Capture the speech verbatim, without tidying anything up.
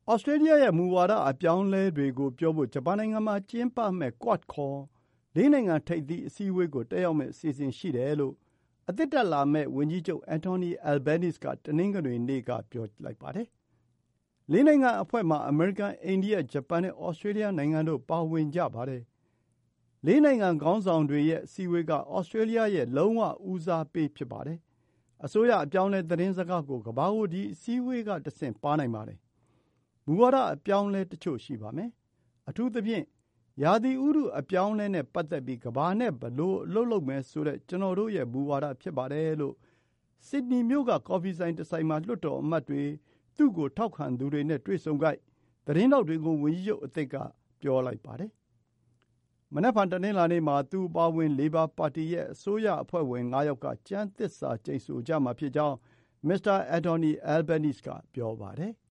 ဩစတြေးလျရဲ့မူဝါဒအပြောင်းအလဲတွေကိုပြောဖို့ဂျပန်နိုင်ငံမှာကျင်းပမယ့် Quad ခေါ်လေးနိုင်ငံထိပ်သီးအစည်းအဝေးကိုတက်ရောက်မယ့်အစီအစဉ်ရှိတယ်လို့အသစ်တက်လာမယ့်ဝန်ကြီးချုပ် Anthony Albanese ကတနင်္ဂနွေနေ့ကပြောလိုက်ပါတယ်။လေးနိုင်ငံအဖွဲ့မှာအမေရိကန်၊အိန္ဒိယ၊ဂျပန်နဲ့ဩစတြေးလျနိုင်ငံတို့ပါဝင်ကြပါတယ်။လေးနိုင်ငံခေါင်းဆောင်တွေရဲ့အစည်းအဝေးကဩစတြေးလျရဲ့လုံးဝဦးစားပေးဖြစ်ပါတယ်။အစိုးရအပြောင်းအလဲသတင်းစကားကိုကမ္ဘာကိုဒီအစည်းအဝေးကတဆင့်ပါးနိုင်ပါတယ်။မူဝါဒအပြောင်းအလဲတချို့ရှိပါမယ်။အထူးသဖြင့်ရာသီဥတုအပြောင်းအလဲနဲ့ပတ်သက်ပြီးကမ္ဘာနဲ့ဘယ်လိုအလုပ်လုပ်မယ်ဆိုတဲ့ကျွန်တော်တို့ရဲ့မူဝါဒဖြစ်ပါတယ်လို့ဆစ်ဒနီမြို့ကကော်ဖီဆိုင်တဆိုင်မှာလွှတ်တော်အမတ်တွေသူ့ကိုထောက်ခံသူတွေနဲ့တွေ့ဆုံခိုက်သတင်းထောက်တွေကိုဝန်ကြီးချုပ်အသစ်ကပြောလိုက်ပါတယ်။မနက်ဖြန်တနင်္လာနေ့မှာသူအပါအဝင်လေဘာပါတီရဲ့အစိုးရအဖွဲ့ဝင်ငါးယောက်ကကျမ်းသစ္စာကျိန်ဆိုကြမှာဖြစ်ကြောင်းမစ္စတာ Anthony Albanese ကပြောပါတယ်။